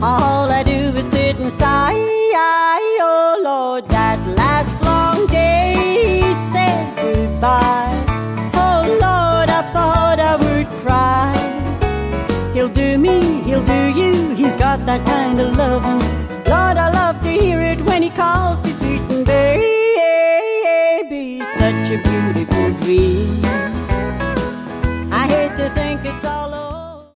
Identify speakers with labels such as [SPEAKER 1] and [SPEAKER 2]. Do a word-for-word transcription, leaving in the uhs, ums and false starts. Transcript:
[SPEAKER 1] All I do is sit and sigh. Oh Lord, that last long day said goodbye. Oh Lord, I thought I would cry. He'll do me, he'll do you, he's got that kind of loving. Lord, I love to hear it when he calls me sweet and baby. Such a beautiful